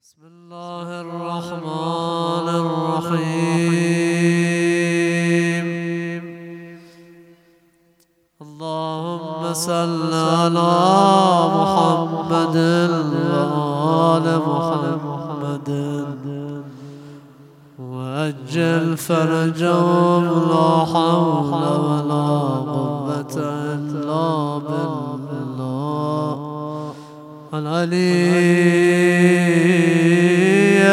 بسم الله الرحمن الرحيم. اللهم صل على محمد وآل محمد وأجل فرجهم، لا حول ولا قوة إلا بالله العلي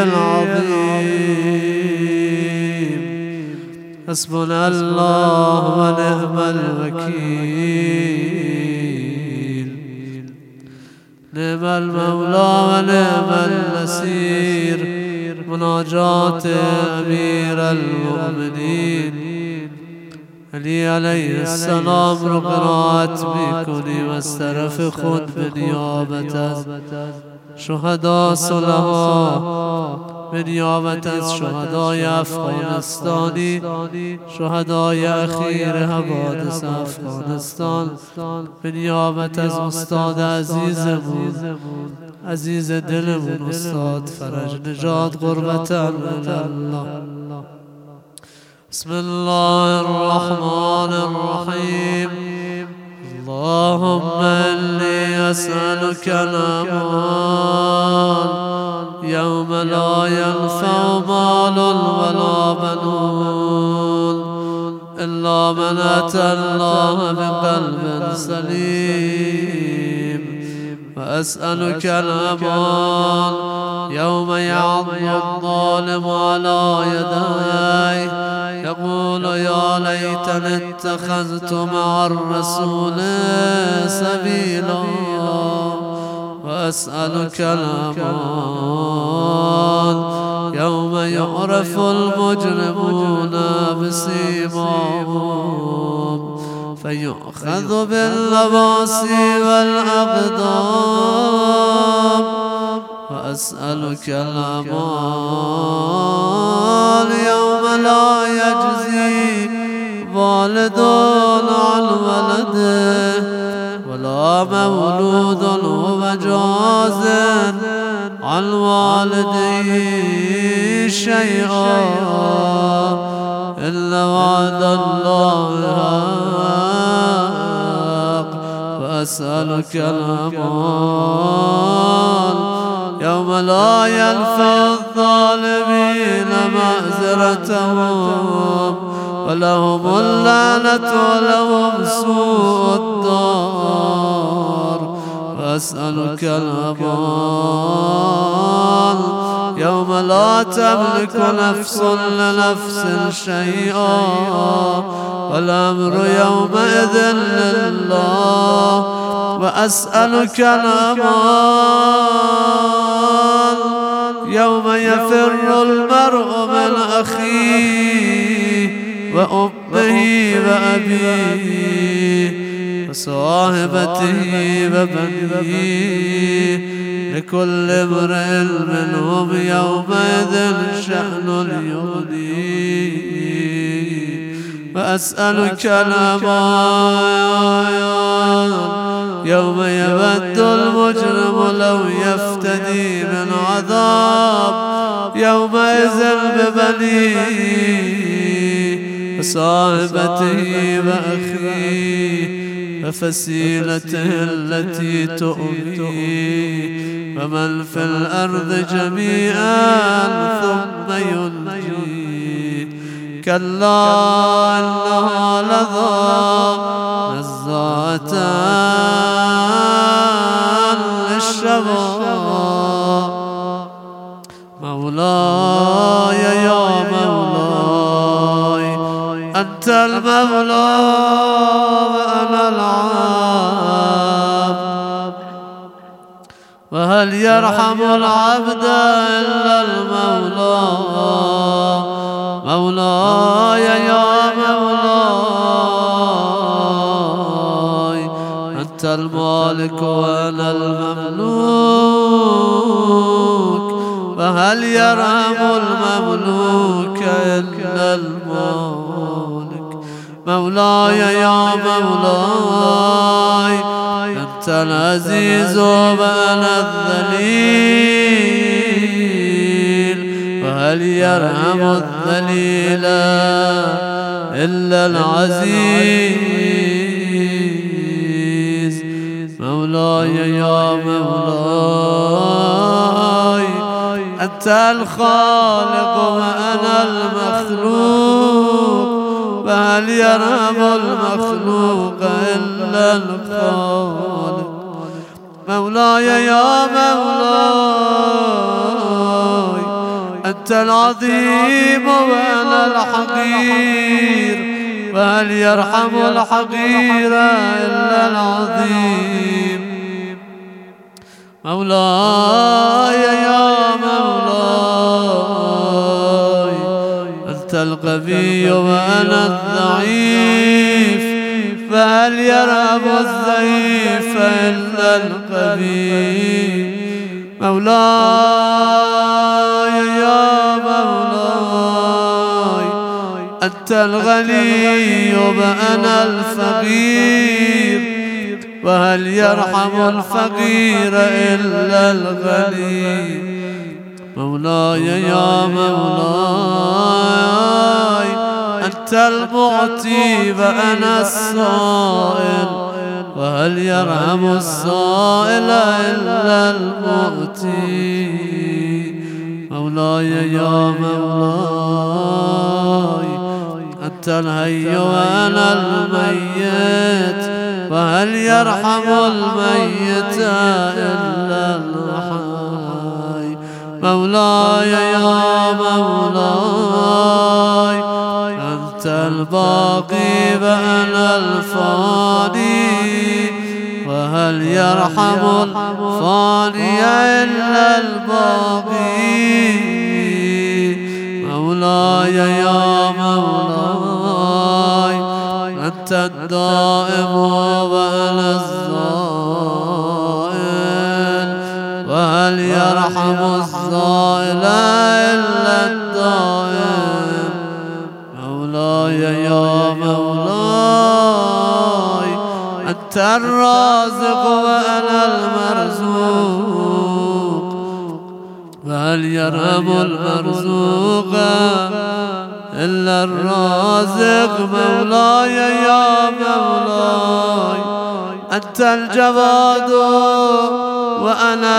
العظيم. حسبنا الله ونعم الوكيل، نعم المولى ونعم النصير. مناجات أمير المؤمنين علی علیه السلام رو قرائت میکنیم از طرف خود به نیابت از شهدا صلحا، به نیابت از شهدای افغانستانی، شهدای اخیر حوادث افغانستان، به نیابت از استاد عزیزمون، عزیز دلمون استاد فرج نژاد قربت الله. بسم الله الرحمن الرحيم. اللهم إني أسألك الأمان يوم لا ينفع مال ولا بنون إلا من أتى الله بقلب سليم. وأسألك الأمان يوم يعض الظالم على يديه يقول يا ليتني اتخذت مع الرسول سبيلا. وأسألك الأمان يوم يعرف المجرمون بسيماهم فيؤخذ بالنواصي والأقدام. وأسألك الأمان يوم لا يجزي والد عن ولده ولا مولود هو جاز عن والده شيئا إلا وعد الله حق. وأسألك الأمان يوم لا ينفع الظالمين معذرتهم ولهم اللعنة ولهم سوء الدار. وأسألك الأمان يوم لا تملك نفس لنفس شيئا والأمر يومئذ لله. وأسألك الأمان يوم يفر المرء من أخيه وأمه وأبيه وصاحبته وبنيه لكل امرئ منهم يومئذ شأن يغنيه. وأسألك الأمان يوم يود المجرم لو يفتدي من عذاب يومئذ ببنيه وصاحبته وأخيه وفسيلته التي تؤويه ومن في الأرض جميعا ثم ينجيه. كلا إنها لظى نزاعة للشوى. مولاي يا مولاي أنت المولى وأنا العبد وهل يرحم العبد إلا المولى. مولاي يا مولاي أنت المالك وأنا المملوك وهل يرحم المملوك إلا المالك. مولاي يا مولاي أنت العزيز وأنا الذليل وهل يرحم الذليل إلا العزيز مولاي يا مولاي أنت الخالق وأنا المخلوق وهل يرحم المخلوق إلا الخالق مولاي يا مولاي أنت العظيم وأنا الحقير وهل يرحم الحقير إلا العظيم مولاي يا مولاي أنت القوي وأنا الضعيف فهل يرحم الضعيف إلا القوي مولاي يا مولاي أنت الغني وأنا الفقير وهل يرحم الفقير إلا الغني مولاي يا مولاي أنت المعطي وأنا السائل وهل يرحم السائل إلا المعطي مولاي يا مولاي أنت الحي وأنا الميت وهل يرحم الميت إلا الحي مولاي يا مولاي أنت الباقي وأنا الفاني وهل يرحم الفاني إلا الباقي مولاي يا مولاي أنت الدائم وأنا الزائل وهل يرحم الزائل إلا الدائم مولاي يا مولاي أنت الرازق وأنا المرزوق وهل يرحم المرزوق إلا الرازق مولاي يا مولاي أنت الجواد وأنا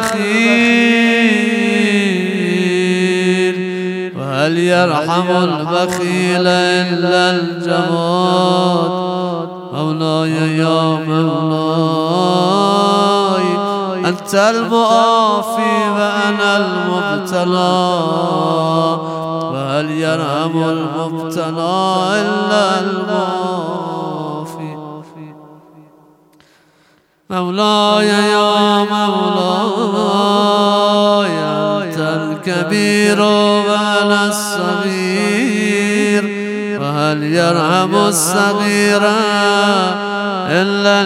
البخيل وهل يرحم البخيل إلا الجواد مولاي يا مولاي أنت المعافي وأنا المبتلى وهل يرحم المبتلى إلا المعافي مولاي يا مولاي أنت الكبير وأنا الصغير وهل يرحم الصغير إلا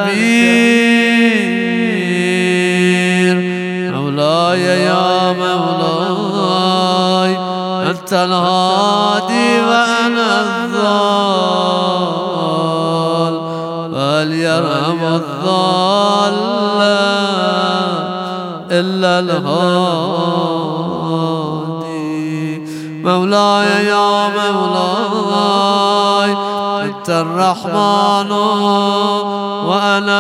الكبير مولاي يا مولاي أنت الهادي وأنا الضال وهل يرحم الضال إلا الهادي مولاي يا مولاي أنت الرحمن وأنا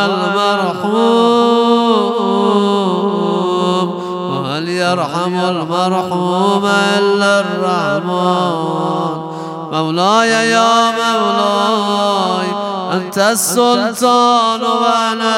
المرحوم وهل يرحم المرحوم إلا الرحمن مولاي يا مولاي أنت السلطان وأنا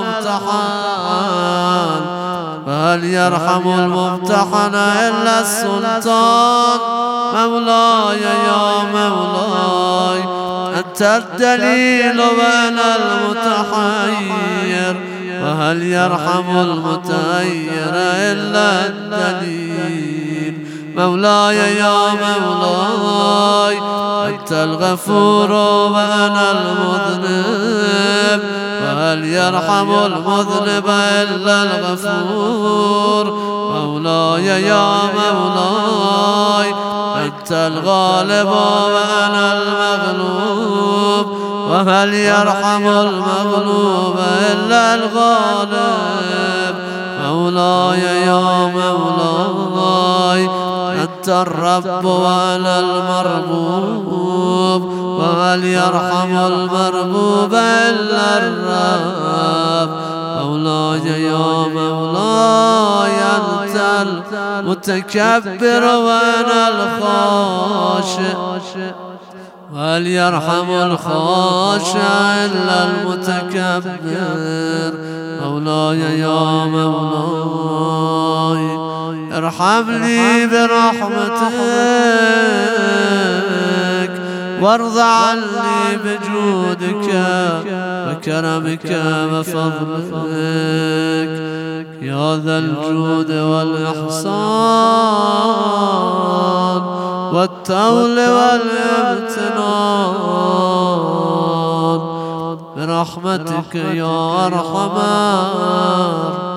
الممتحن فهل يرحم الممتحن إلا السلطان مولاي يا مولاي أنت الدليل وأنا المتحير وهل يرحم المتحير إلا الدليل مولاي يا مولاي أنت الغفور وأنا المذنب وهل يرحم المذنب إلا الغفور مولاي يا مولاي أنت الغالب وأنا المغلوب وهل يرحم المغلوب إلا الغالب مولاي يا مولاي أنت أنت الرب وأنا المربوب، وهل يرحم المربوب إلا الرب. مولاي يا مولاي أنت المتكبر وأنا الخاشع، وهل يرحم الخاشع إلا المتكبر. مولاي يا مولاي ارحمني برحمتك، وارض عني بجودك وكرمك وفضلك يا ذا الجود والإحسان والتول والامتنان، برحمتك يا أرحم